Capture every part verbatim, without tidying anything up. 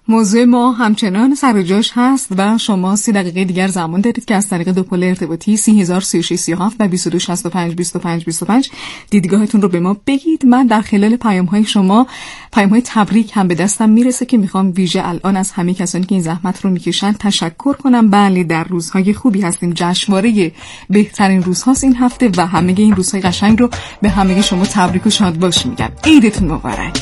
موضوع ما همچنان سر جاش هست و شما سی دقیقه دیگر زمان دارید که از طریق دو پل ارتباطی سی هزار سی و شش سی و هفت و بیست و دو شصت و پنج بیست و پنج بیست و پنج دیدگاهتون رو به ما بگید. من در خلال پیام های شما پیام های تبریک هم به دستم میرسه که میخوام ویژه الان از همه کسانی که این زحمت رو میکشن تشکر کنم. بله، در روزهای خوبی هستیم، جشنواره بهترین روزهاست این هفته و همه این روزهای قشنگ رو به همه شما تبریک و شادباش میگم. عیدتون مبارک.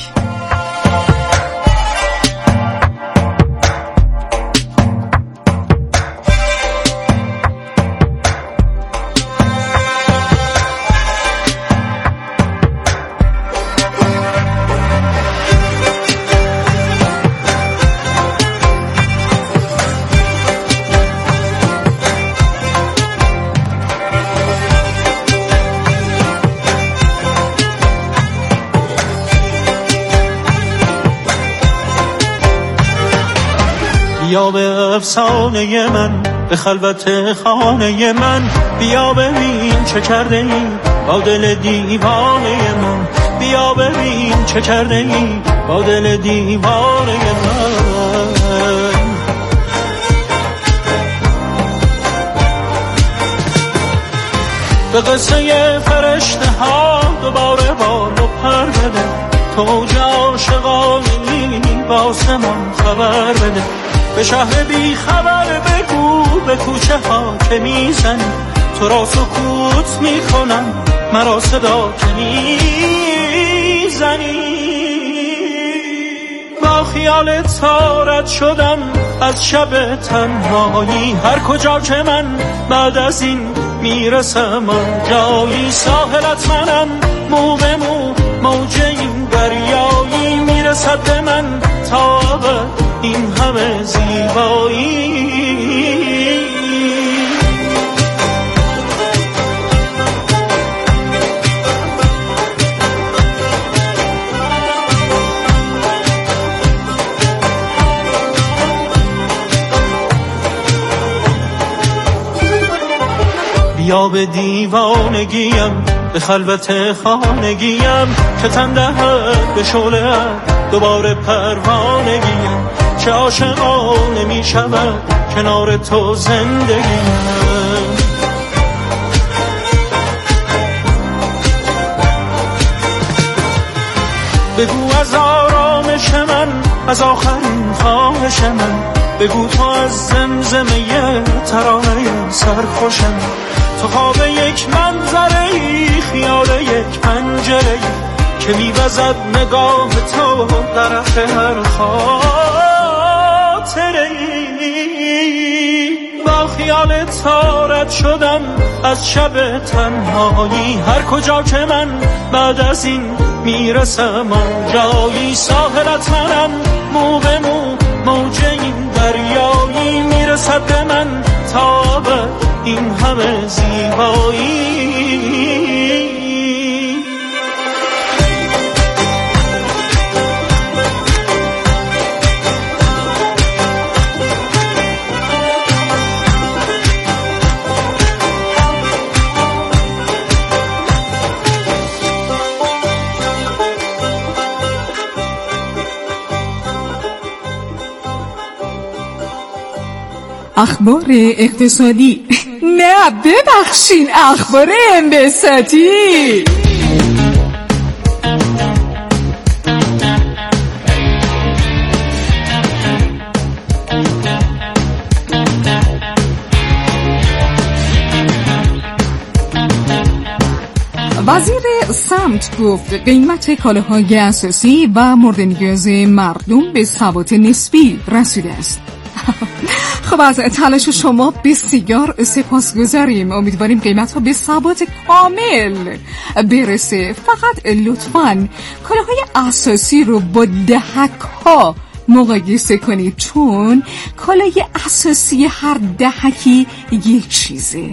بیا به افسانه من، به خلوت خانه من، بیا ببین چه کرده ای با دل دیوانه من، بیا ببین چه کرده ای با دل دیوانه من. به قصه فرشته ها دوباره بال و پر بده، توج عاشقانی با آسمان خبر بده، به شهر بی خبر بگو به کوچه ها که میزنی، تو را سکوت میکنم مرا صدا که میزنی. با خیال تارت شدم از شب تنهایی، هر کجا که من بعد از این میرسم جایی، ساحلت منم مو به مو موج این دریایی، میرسد به من تا ابد این همه زیبایی. بیا به دیوانگیم، به خلوت خانگیم، که تن دهد به شعله دوباره پروانگیم، چه عاشقانه می شود کنار تو زندگیم. بگو از آرامش من، از آخرین خواهش من، بگو تو از زمزمه ترانه سرخوشم، تو خواب یک منظره ای، خیال یک پنجره ای که میوزد نگاه تو در هر خاطره ای. با خیال تارت شدم از شب تنهایی، هر کجا که من بعد از این میرسم جایی، ساحلت منم مو به مو موج این دریایی، میرسد به من تا ابد این همه زیبایی. اخبار اقتصادی، نه ببخشین اخبار انبساطی. وزیر سمت گفت قیمت کالاهای اساسی و مورد نیاز مردم به ثبات نسبی رسیده است. خب از تلاش شما بسیار سپاسگزاریم. امیدواریم قیمت ها به ثبات کامل برسه. فقط لطفاً کالاهای اساسی رو با دهک ها مقایسه کنید، چون کالای اساسی هر دهکی یک چیزه.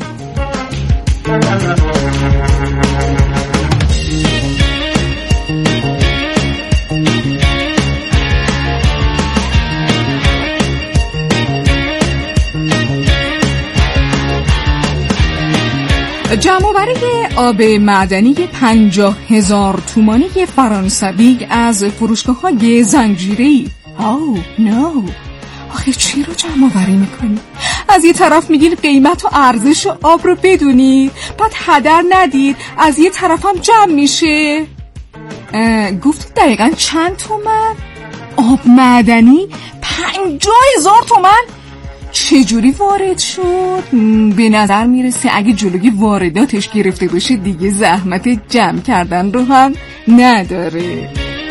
جمع‌آوری آب معدنی پنجاه هزار تومانی فرانسوی از فروشگاه‌های زنجیره‌ای آو نو، آخه چی رو جمع آوری میکنی؟ از یه طرف میگین قیمت و ارزش آب رو بدونید، بعد هدر ندید، از یه طرف هم جمع میشه. گفتید دقیقا چند تومن؟ آب معدنی پنجاه هزار تومن؟ چجوری وارد شد؟ به نظر میرسه اگه جلوی وارداتش گرفته باشه دیگه زحمت جمع کردن رو هم نداره.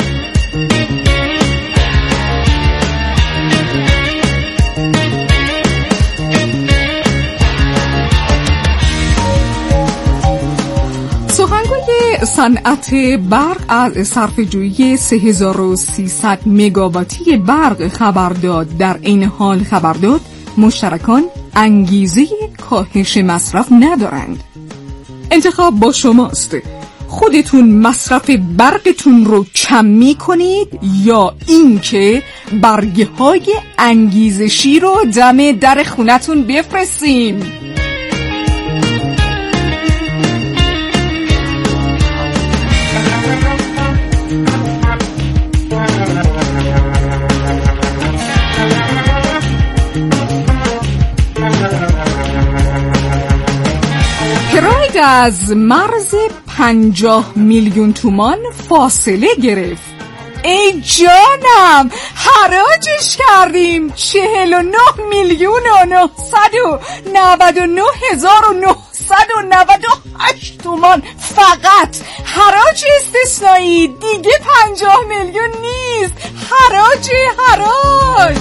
سخنگوی صنعت برق از صرفه‌جویی سه هزار و سیصد مگاواتی برق خبر داد. در این حال خبر داد مشترکان انگیزه کاهش مصرف ندارند. انتخاب با شماست. خودتون مصرف برقتون رو کم می کنید یا اینکه برگه های انگیزشی رو دم در خونتون بفرستیم. از مرز پنجاه میلیون تومان فاصله گرفت. ای جانم، حراجش کردیم چهل و نه میلیون و نهصد و نود و نه هزار و نهصد و نود و هشت تومان فقط. حراج استثنایی دیگه پنجاه میلیون نیست. حراج حراج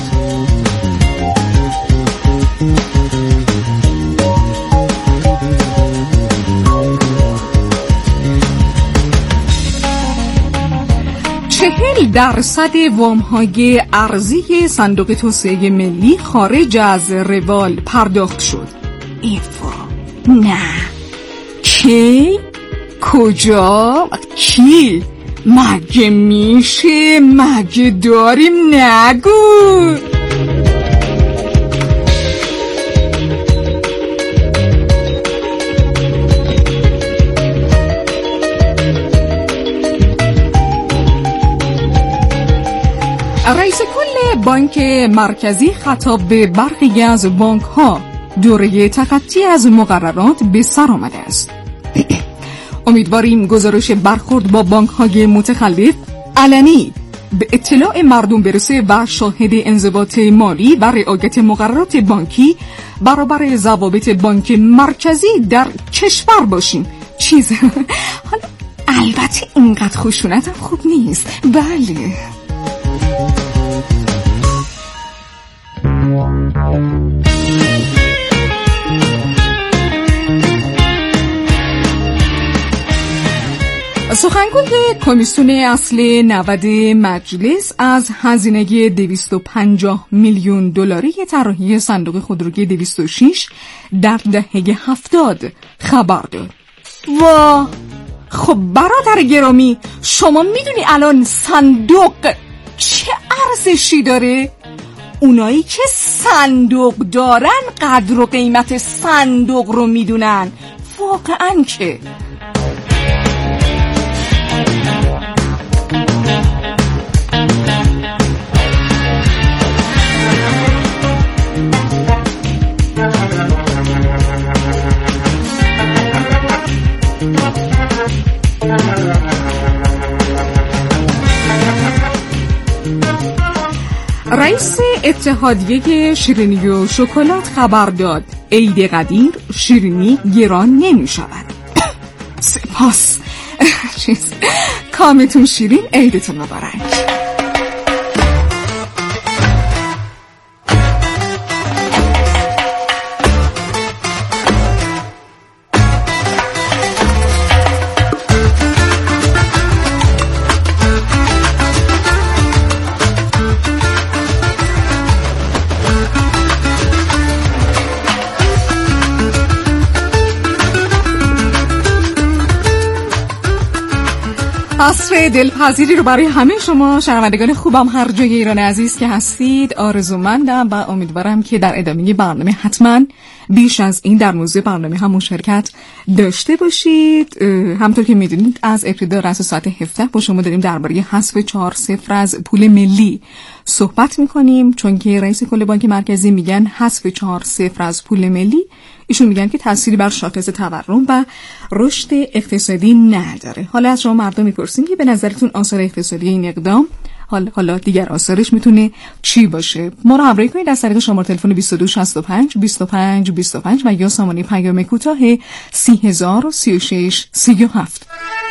چهل درصد وام‌های ارزی صندوق توسعه ملی خارج از روال پرداخت شد. ایوا نه، کی؟ کجا؟ کی؟ مگه میشه؟ مگه داریم؟ نگو. رئیس کل بانک مرکزی خطاب به برخی از بانک ها دوره تخطی از مقررات به سر آمده است. امیدواریم گزارش برخورد با بانک های متخلف علنی به اطلاع مردم برسه و شاهد انضباط مالی و رعایت مقررات بانکی برابر ضوابط بانک مرکزی در کشور باشیم. چیز حالا البته اینقدر خشونت هم خوب نیست. بله. سخنگوی کمیسیون اصل نود مجلس از هزینه دویست و پنجاه میلیون دلاری طراحی صندوق خودروی دویست و شش در دهه هفتاد خبر داد. وا، خب برادر گرامی، شما میدونی الان صندوق چه ارزشی داره؟ اونایی که صندوق دارن قدر و قیمت صندوق رو میدونن. واقعا که رئیس اتحادیه شیرینی و شکلات خبر داد عید قدیر شیرینی گران نمی شود. سپاس. چیز کامتون شیرین، عیدتون مبارک. عصر دلپذیری رو برای همه شما شنوندگان خوبم هر جای ایران عزیز که هستید آرزومندم و امیدوارم که در ادامه برنامه حتما بیش از این در موضوع برنامه هم مشارکت داشته باشید. همونطور که میدونید از ابتدا رأس ساعت هفده با شما داریم درباره حذف چهار صفر از پول ملی صحبت میکنیم، چون که رئیس کل بانک مرکزی میگن حذف چهار صفر از پول ملی، ایشون میگن که تأثیری بر شاخص تورم و رشد اقتصادی نداره. حالا از شما مردم میپرسیم که به نظرتون آثار اقتصادی این اقدام حالا حالا دیگر آثارش میتونه چی باشه؟ ما رو همراهی کنید از طریق شماره تلفن بیست و دو شصت و پنج بیست و پنج بیست و پنج و یا سامانه پیام کوتاه سی هزار و سی و شش سی و هفت.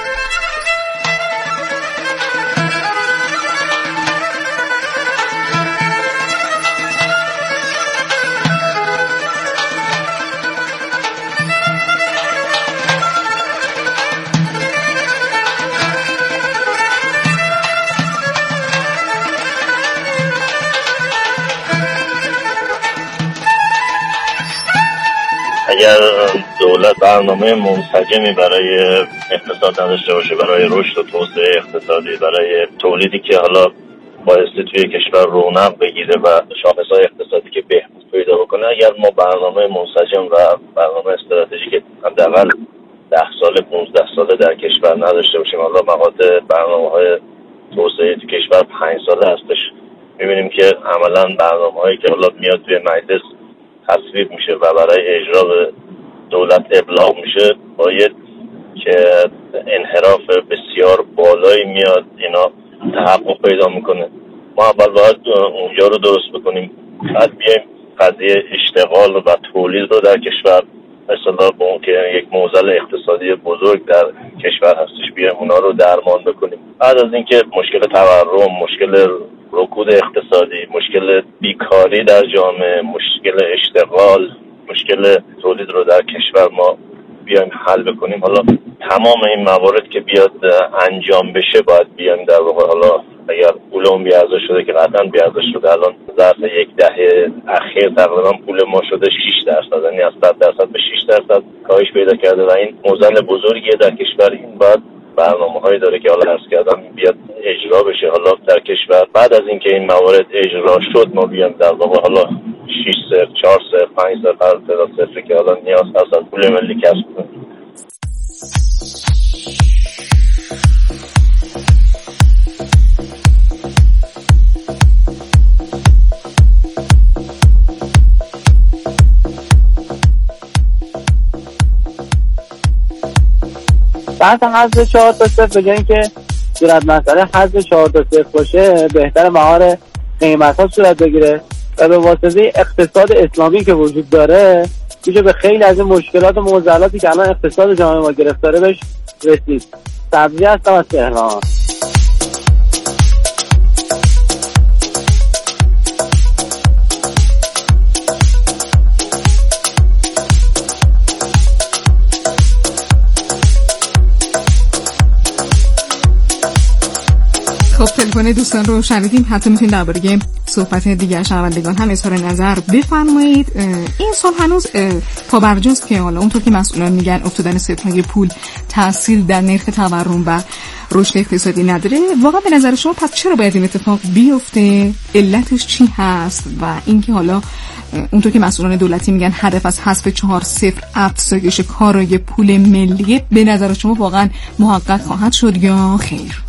اگر دولت برنامه منسجمی برای اقتصاد نداشته باشه، برای رشد و توسعه اقتصادی، برای تولیدی که حالا بایستی توی کشور رونق بگیره و شاخص‌های اقتصادی که بهبود پیدا بکنه، اگر ما برنامه منسجم و برنامه استراتژیک حداقل ده ساله پانزده ساله در کشور نداشته باشیم، حالا مقاطع برنامه‌های توسعه تو کشور پنج ساله هستش، می‌بینیم که عملاً برنامه‌هایی که حالا میاد توی مجلس تصویب میشه و برای اجرا به دولت ابلاغ میشه، باید که انحراف بسیار بالایی میاد، اینا تحقق پیدا میکنه. ما اول باید اونجا رو درست بکنیم، بعد بیایم قضیه اشتغال و تولید رو در کشور مثلا با اون که یک معضل اقتصادی بزرگ در کشور هستش بیایم اونا رو درمان بکنیم. بعد از اینکه مشکل تورم، مشکل رکود اقتصادی، مشکل بیکاری در جامعه، مشکل اشتغال، مشکل تولید رو در کشور ما بیایم حل بکنیم، حالا تمام این موارد که بیاد انجام بشه باید بیایم در واقع، حالا اگر پولمون بیارزش شده که قطعا بیارزش شده، الان ظرف یک دهه اخیر تقریبا پول ما شده شش درصد، یعنی از صد درصد به شش درصد کاهش پیدا کرده و این معضل بزرگیه در کشور. این باید برنامه‌هایی داره که حالا عرض کردم بیاد اجرا بشه حالا در کشور. بعد از اینکه این موارد اجرا شد ما بیام در واقع حالا شش صفر، چهار صفر، پنج صفر، تعداد صفری که حالا نیاز هست از پول ملی کسب کنیم. بحث حذف چهار تا صفر به جای اینکه صورت مسئله حذف چهار تا صفر باشه، بهتر مهار قیمت ها صورت بگیره و به واسطه اقتصاد اسلامی که وجود داره میشه به خیلی از این مشکلات و معضلاتی که الان اقتصاد جامعه ما گرفتاره بهش رسید. سبزی هستم از تهران. خب تلفن دوستان رو شنیدیم، حتی میتونید درباره صحبت دیگر شنوندگان هم اظهار نظر بفرمایید. این سال هنوز پابرجاست که حالا اونطور که مسئولان میگن افتادن صفرهای پول تأثیر در نرخ تورم و رشد اقتصادی نداره. واقعا به نظر شما پس چرا باید این اتفاق بیفته؟ علتش چی هست؟ و اینکه حالا اونطور که مسئولان دولتی میگن هدف از حذف چهار صفر افزایش کارای پول ملی، به نظر شما واقعا محقق خواهد شد یا خیر؟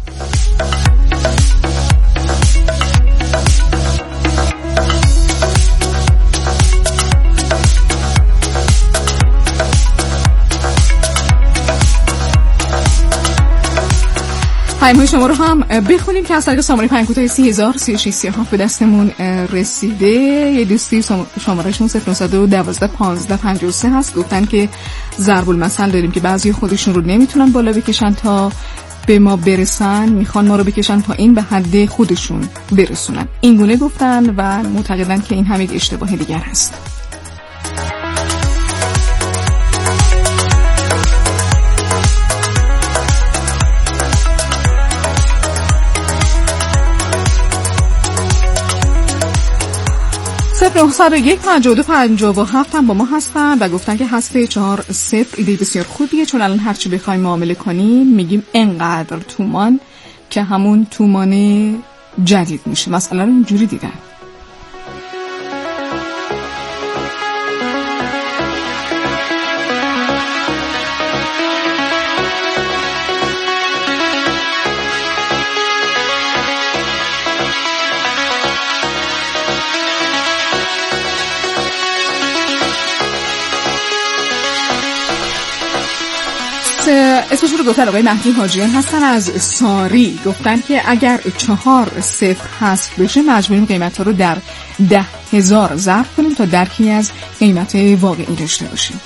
پیام‌های شما رو هم بخونیم که از طریق شماره پیام کوتاه سی هزار سی و شش سی و هفت به دستمون رسیده. یه دوستی شمارهشون صفر نه یک دو پانزده پنجاه و سه هست، گفتن که ضرب المثل داریم که بعضی خودشون رو نمیتونن بالا بکشن تا به ما برسن، میخوان ما رو بکشن پایین به حد خودشون برسونن. این گونه گفتن و معتقدن که این هم یک اشتباه دیگر هست. صفر نه یک پنج دو پنج هفت هم با ما هستن و گفتن که هسته چهار صفر ایده بسیار خوبیه، چون الان هرچی بخوایم معامله کنیم میگیم انقدر تومان که همون تومان جدید میشه. مسئله رو اینجوری دیدن. اسمش رو گفتن آقای مهدی حاجیان هستن از ساری. گفتن که اگر چهار صفر حذف بشه مجبوریم قیمت ها رو در ده هزار ضرب کنیم تا درکی از قیمت واقعی داشته باشیم.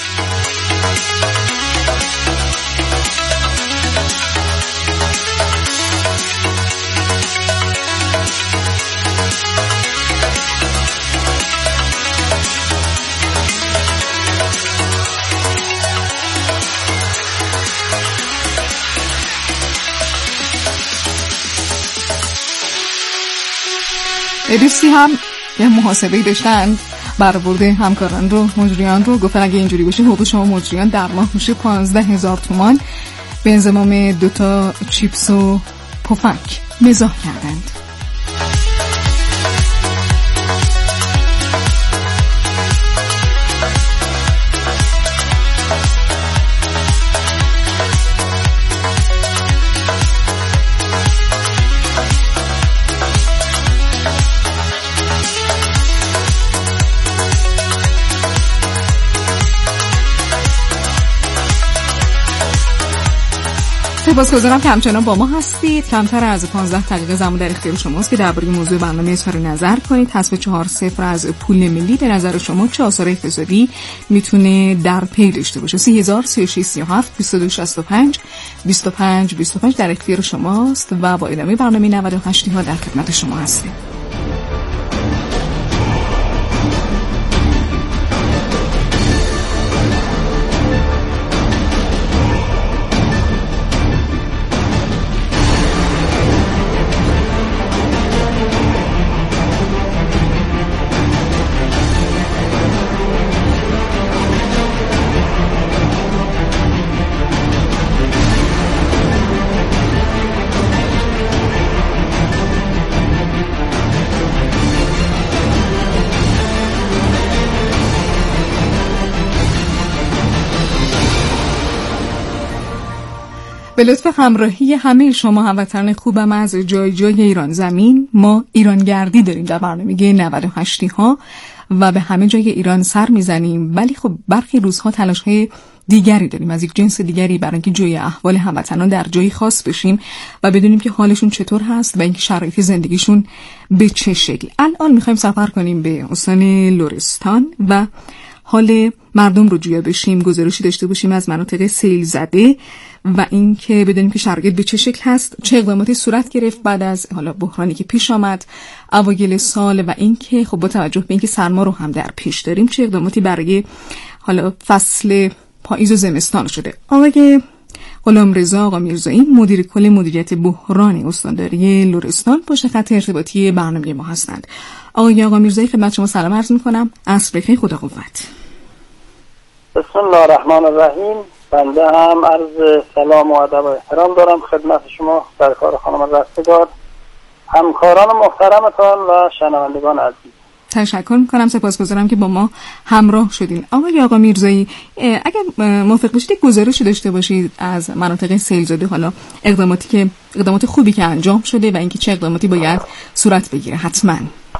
دوستی هم یه محاسبه‌ای داشتن، برآورده همکاران رو، مجریان رو، گفتن اگه اینجوری باشه حقوق شما مجریان در ماه میشه پانزده هزار تومان به انضمام دوتا چیپس و پفک. مزاح کردند. سپاسگزارم که همچنان با ما هستید. کمتر از پانزده دقیقه زمان در اختیار شماست که درباره موضوع برنامه اظهار نظر کنید. حذف چهار صفر از پول ملی به نظر شما چه آثار اقتصادی میتونه در پی داشته باشه؟ سی هزار سی و شش سی و هفت بیست و دو شصت و پنج بیست و پنج بیست و پنج در اختیار شماست و با ادامه برنامه نود و هشت ها در خدمت شما هستیم. به لطف همراهی همه شما هموطنان خوبم از جای جای ایران زمین، ما ایرانگردی داریم در برنامه نود و هشت ها و به همه جای ایران سر میزنیم، ولی خب برخی روزها تلاش‌های دیگری داریم از یک جنس دیگری برای اینکه جوی احوال هموطنان در جایی خاص بشیم و بدونیم که حالشون چطور هست و اینکه شرایط زندگیشون به چه شکل. الان میخوایم سفر کنیم به استان لرستان و حال مردم رو جویا بشیم، گزارشی داشته باشیم از مناطق سیل زده و اینکه بدونیم که شرایط به چه شکل هست، چه اقداماتی صورت گرفت بعد از حالا بحرانی که پیش آمد اوایل سال و اینکه خب با توجه به اینکه سرما رو هم در پیش داریم چه اقداماتی برای حالا فصل پاییز و زمستان شده. آقای غلامرضا آقا میرزایی مدیر کل مدیریت بحران استانداری لرستان پشت خط ارتباطی برنامه ما هستند. آقای آقا میرزایی خدمت شما سلام عرض می‌کنم. عصر بخیر، خدا قوت. بسم الله الرحمن الرحیم. بنده هم عرض سلام و ادب و احترام دارم خدمت شما سرکار خانم رستگار، همکاران محترمتان و شنوندگان عزیز. تشکر میکنم، سپاسگزارم که با ما همراه شدین. آقای آقا میرزایی اگر موافق باشید یک گزارشی داشته باشید از مناطق سیل زده، حالا اقداماتی که اقدامات خوبی که انجام شده و اینکه چه اقداماتی باید صورت بگیره. حتما.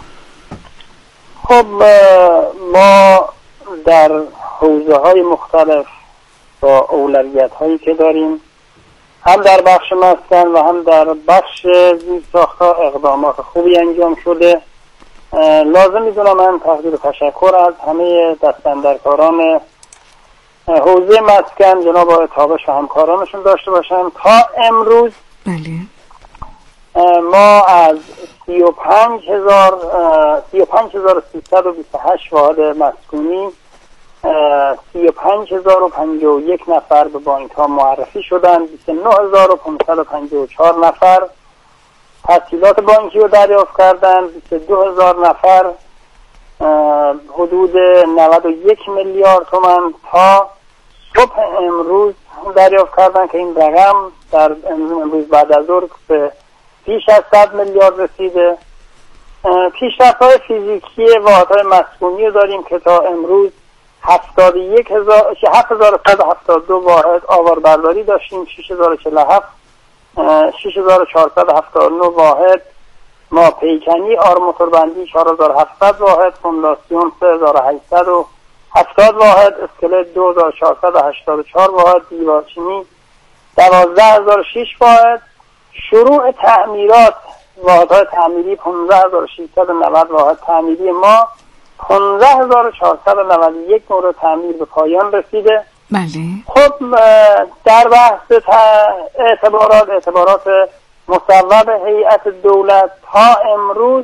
خب ما در حوزه های مختلف با اولویت هایی که داریم هم در بخش مسکن و هم در بخش زیرساخت‌ها اقدامات خوبی انجام شده. لازم میدونم من تقدیر تشکر از همه دستاندرکاران حوزه مسکن جناب آقای تابش و همکارانشون داشته باشم. تا امروز بله ما از سی و پنج هزار سی و پنج هزار و سیصد و بیست و هشت واحد مسکونی سی و پنج هزار و پنجاه و یک نفر به بانک ها معرفی شدن، بیست و نه هزار و پانصد و پنجاه و چهار نفر تسهیلات بانکی رو دریافت کردن، بیست و دو هزار نفر حدود نود و یک میلیارد تومان تا صبح امروز دریافت کردن که این رقم در امروز بعد از ظهر به بیش از صد میلیارد رسیده. پیشرفت‌های فیزیکی واحدهای مسکونی رو داریم که تا امروز هفتاد و یک هزار هفت هزار و صد و هفتاد و دو واحد آواربرداری داشتیم، شش هزار و چهل و هفت شش هزار و چهارصد و هفتاد و نه واحد ما پیکنی، آرماتوربندی چهار هزار و هفتصد واحد، فونداسیون سه هزار و هشتصد و هفتاد واحد، اسکلت دو هزار و چهارصد و هشتاد و چهار واحد، دیوارچینی دوازده هزار و شش واحد، شروع تعمیرات واحدهای تعمیری پانزده هزار و ششصد و نود واحد تعمیری ما، پانزده هزار و چهارصد و نود و یک مورد تعمیر به پایان رسیده. بله. خب در بحث اعتبارات اعتبارات مصوب هیئت دولت تا امروز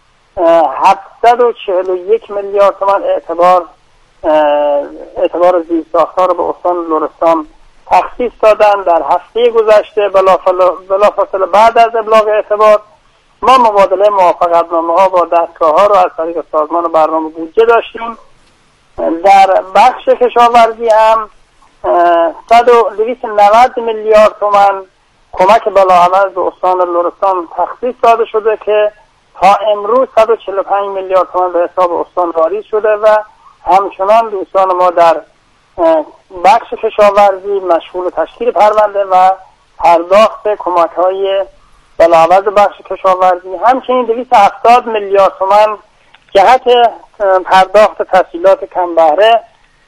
هفتصد و چهل و یک میلیارد تومان اعتبار اعتبار زیرساخت‌ها رو به استان لرستان تخصیص دادن. در هفته گذشته بلافاصله بعد از ابلاغ اعتبار ما مبادله موافقتنامه‌ها با دستگاه‌ها رو از طریق سازمان برنامه بودجه داشتیم. در بخش کشاورزی هم صد و دویست و نود میلیارد تومان کمک بلاعوض به استان لرستان تخصیص داده شده که تا امروز صد و چهل و پنج میلیارد تومان به حساب استان واریز شده و همچنان دوستان ما در بخش کشاورزی مشغول تشکیل پرونده و پرداخت کمک‌های بلاعوض بخش کشاورزی. همچنین دویست و هفتاد میلیارد تومان جهت پرداخت تسهیلات کم بهره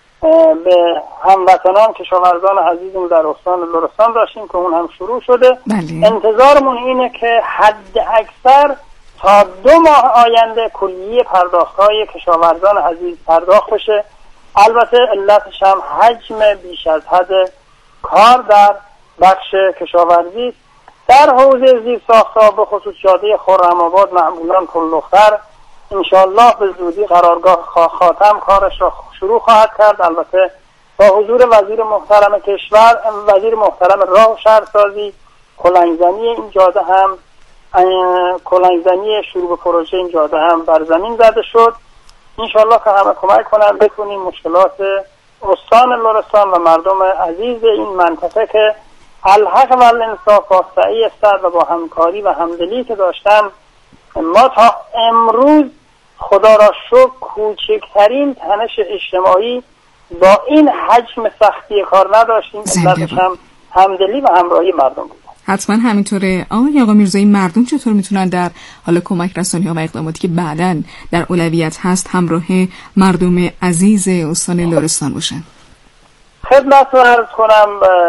به هموطنان کشاورزان عزیزم در استان لرستان داشتیم که اون هم شروع شده. بله. انتظارمون اینه که حد اکثر تا دو ماه آینده کلیه پرداخت‌های کشاورزان عزیز پرداخت بشه. البته علتش هم حجم بیش از حد کار در بخش کشاورزی. در حوزه زیرساخت‌ها به خصوص جاده خرم‌آباد معمولان پل‌لختر انشالله به زودی قرارگاه خاتم کارش را شروع خواهد کرد. البته با حضور وزیر محترم کشور، وزیر محترم راه و شهرسازی، کلنگزنی این جاده هم کلنگزنی شروع پروژه این جاده هم بر زمین زده شد. انشالله که همه کمک کنن بتونیم مشکلات استان لرستان و مردم عزیز این منطقه که الحق و الانصاف با سعی است و با همکاری و همدلی که داشتن ما تا امروز خدا را شکر کوچکترین تنش اجتماعی با این حجم سختی کار نداشتیم. علتش هم همدلی و همراهی مردم بود. حتما همینطوره. آقای آقا میرزایی، مردم چطور میتونن در حال کمک رسانی ها و اقداماتی که بعداً در اولویت هست همراه مردم عزیز استان لرستان باشن؟ خدمتتون عرض کنم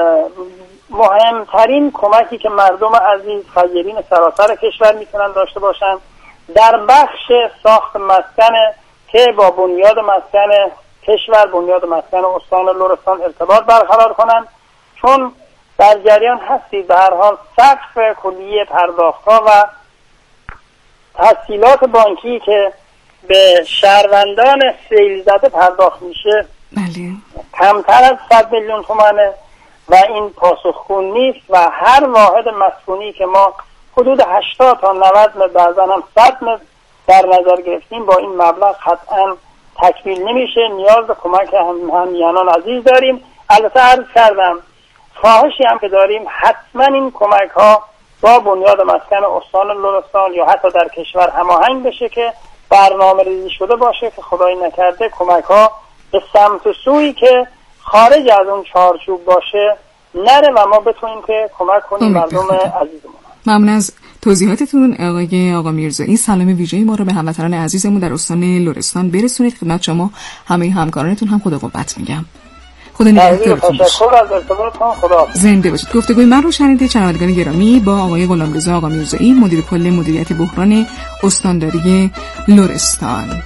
مهمترین کمکی که مردم عزیز خیرین سراسر کشور میتونن داشته باشن در بخش ساخت مسکن که با بنیاد مسکن کشور، بنیاد مسکن استان لرستان ارتباط برقرار کنن، چون در جریان هستید به هر حال سقف کلیه پرداخت‌ها و تسهیلات بانکی که به شهروندان سیل زده پرداخت میشه بله. کمتر از صد میلیون تومانه و این پاسخگو نیست و هر واحد مسکونی که ما حدود هشتاد تا نود متر بعضا هم صد متر در نظر گرفتیم با این مبلغ قطعا تکمیل نمیشه. نیاز به کمک هم همیهنان عزیز داریم. البته عرض کردم خواهشی هم که داریم حتما این کمک ها با بنیاد مسکن استان لرستان یا حتی در کشور هماهنگ بشه که برنامه ریزی شده باشه که خدای نکرده کمک ها به سمت و سویی که خارج از اون چارچوب باشه نره و ما بتونیم که کمک کنیم مردم عزیزمون. ممنون از توضیحاتتون آقای آقا میرزایی. سلام ویژه ما رو به هموطنان عزیزمون در استان لرستان برسونید. خدمت شما همه همکارانتون هم خدا قوت میگم. خدا نگهدارتون باشه. خدا زنده باشید. گفتگوی من رو شنیدید شنوندگان گرامی با آقای غلامرضا آقا میرزایی، مدیر کل مدیریت بحران استانداری لرستان.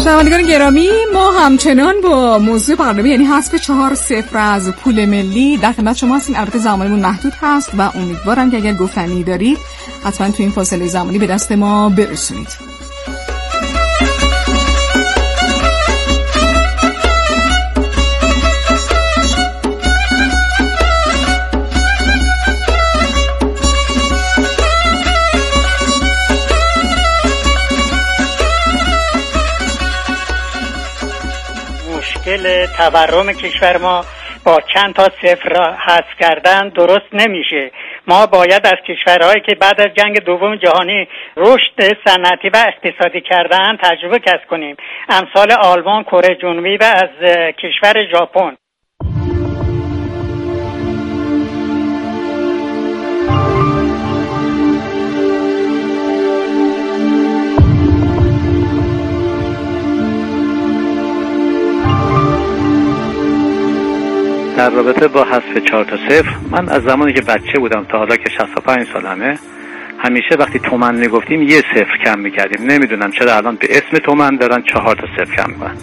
شنوندگان گرامی، ما همچنان با موضوع برنامه یعنی حذف چهار صفر از پول ملی در خدمت شما هستیم. البته زمانمون محدود هست و امیدوارم که اگر گفتنی دارید حتما تو این فاصله زمانی به دست ما برسونید. مشکل تورم کشور ما با چند تا صفر حذف کردن درست نمیشه. ما باید از کشورهایی که بعد از جنگ دوم جهانی رشد صنعتی و اقتصادی کردن تجربه کسب کنیم، امثال آلمان، کره جنوبی و از کشور ژاپن. در رابطه با حذف چهار تا صفر، من از زمانی که بچه بودم تا حالا که شصت و پنج سالمه همیشه وقتی تومن میگفتیم یه صفر کم میکردیم. نمیدونم چرا الان به اسم تومن دارن چهار تا صفر کم میکنن.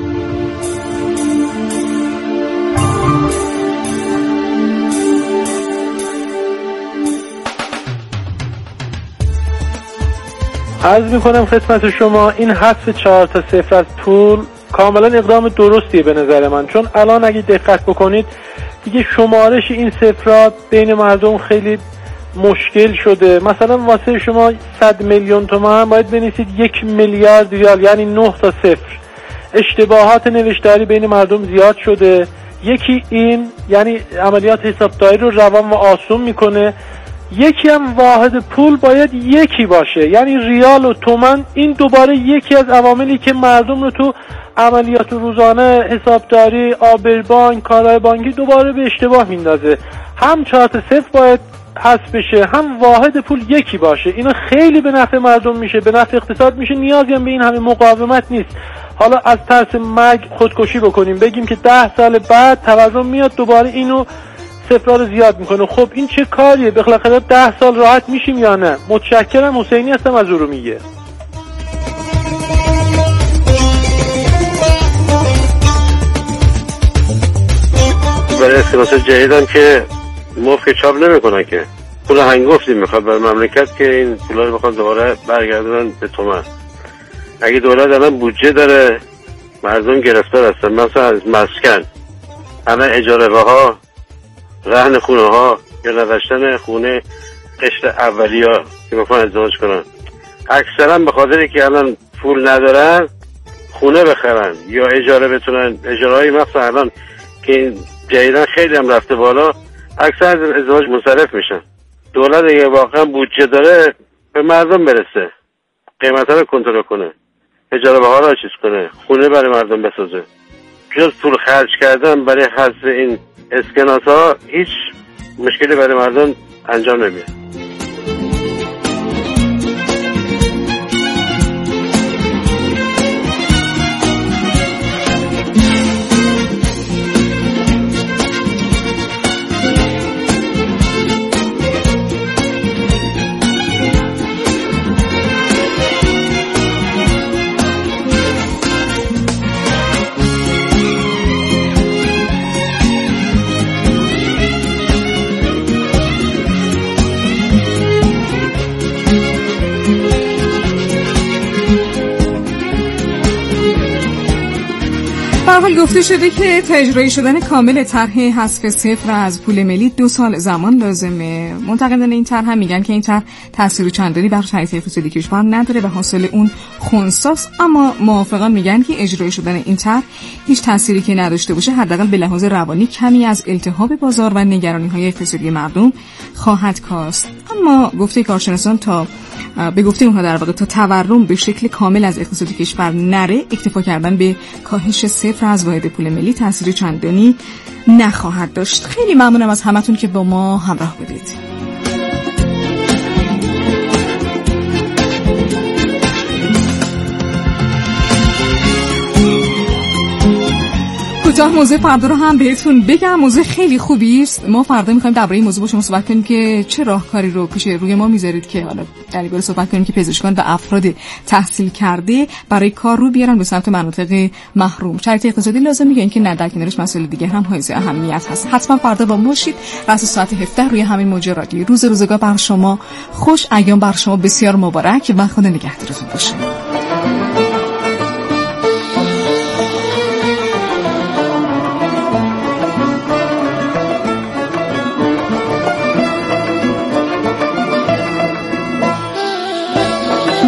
عرض میکنم خدمت شما این حذف چهار تا صفر از پول کاملا اقدام درستیه به نظر من، چون الان اگه دقت بکنید دیگه شمارش این صفرات بین مردم خیلی مشکل شده. مثلا واسه شما صد میلیون تومان باید بنویسید یک میلیارد ریال، یعنی نه تا صفر. اشتباهات نوشتاری بین مردم زیاد شده. یکی این یعنی عملیات حسابداری رو روان و آسون میکنه. یکی هم واحد پول باید یکی باشه، یعنی ریال و تومان. این دوباره یکی از عواملی که مردم رو تو عملیات روزانه حسابداری، آبربانک، کارهای بانکی دوباره به اشتباه میندازه. هم چهار تا صفر باید حذف بشه، هم واحد پول یکی باشه. اینا خیلی به نفع مردم میشه، به نفع اقتصاد میشه. نیازی هم به این همه مقاومت نیست. حالا از ترس مرگ خودکشی بکنیم، بگیم که ده سال بعد تورم میاد دوباره اینو صفرها رو زیاد میکنه. خب این چه کاریه؟ بالاخره ده سال راحت میشیم یا نه؟ متشکرم. حسینی هستم از ارومیه. برای اسکناس جدیدم که مفت چاپ نمیکنن که پول هنگفتی میخواد برای مملکت که این پولا رو بخواد دوباره برگردونن به تومن. اگه دولت الان بودجه داره، مردم گرفتار هستن. مثلا از مسکن الان اجاره ها، رهن خونه ها یا نداشتن خونه قشر اولیا که بخوان ازدواج کنن، اکثرا به خاطری که الان پول ندارن خونه بخرن یا اجاره بتونن. اجاره های مثلا الان که این جدیدن خیلی هم رفته بالا، اکثر از ازدواج منصرف میشن. دولت اگه واقعا بودجه داره به مردم برسه، قیمتا رو کنترل کنه، اجاره بها رو چیز کنه، خونه برای مردم بسازه. جز پول خرج کردن برای حذف این اسکناس ها هیچ مشکلی برای مردم انجام نمیاد. حال گفته شده که تا اجرایی شدن کامل طرح حذف صفر از پول ملی دو سال زمان لازمه. منتقدان این طرح هم میگن که این طرح تاثیر چندانی بر شرایط اقتصادی کشور نداره و حاصل اون خنثیست، اما موافقان میگن که اجرایی شدن این طرح هیچ تأثیری که نداشته باشه حداقل به لحاظ روانی کمی از التهاب بازار و نگرانی‌های اقتصادی مردم خواهد کاست. اما گفته کارشناسان تا به گفته اونها در واقع تا تورم به شکل کامل از اقتصاد کشور نره، اکتفا کردن به کاهش صفر از واحد پول ملی تأثیر چندانی نخواهد داشت. خیلی ممنونم از همتون که با ما همراه بودید. کوتاه موضوع فردا رو هم بهتون بگم. موضوع خیلی خوبی است. ما فردا می‌خوایم درباره این موضوع با شما صحبت کنیم که چه راهکاری رو پیش روی ما می‌ذارید که حالا در این صحبت کنیم که پزشکان و افراد تحصیل کرده برای کار رو بیارن به سمت مناطق محروم. شرایط اقتصادی لازم میگه که نه در کنارش مسائل دیگه هم حائز اهمیت هست. حتما فردا با ما باشید. راست ساعت هفده روی همین موج رادیو. روز روزگار بر شما خوش، ایام بر شما بسیار مبارک و خدا نگهدارتون باشه.